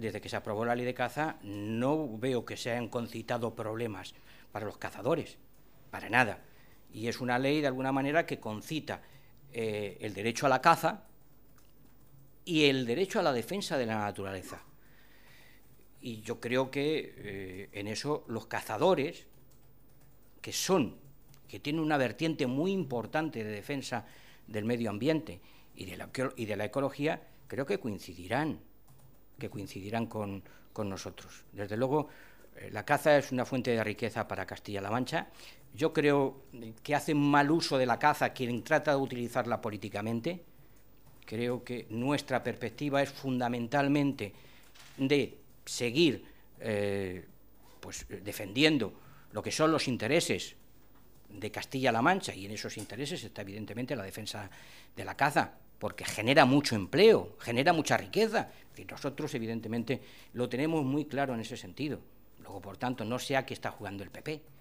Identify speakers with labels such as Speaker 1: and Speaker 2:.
Speaker 1: desde que se aprobó la ley de caza, no veo que se hayan concitado problemas para los cazadores, para nada. Y es una ley, de alguna manera, que concita el derecho a la caza y el derecho a la defensa de la naturaleza. Y yo creo que en eso los cazadores, que tienen una vertiente muy importante de defensa del medio ambiente y de la ecología, creo que coincidirán con nosotros. Desde luego, la caza es una fuente de riqueza para Castilla-La Mancha. Yo creo que hacen mal uso de la caza quien trata de utilizarla políticamente. Creo que nuestra perspectiva es fundamentalmente de seguir defendiendo lo que son los intereses de Castilla-La Mancha, y en esos intereses está evidentemente la defensa de la caza, porque genera mucho empleo, genera mucha riqueza. Y nosotros evidentemente lo tenemos muy claro en ese sentido. Luego, por tanto, no sé a qué está jugando el PP.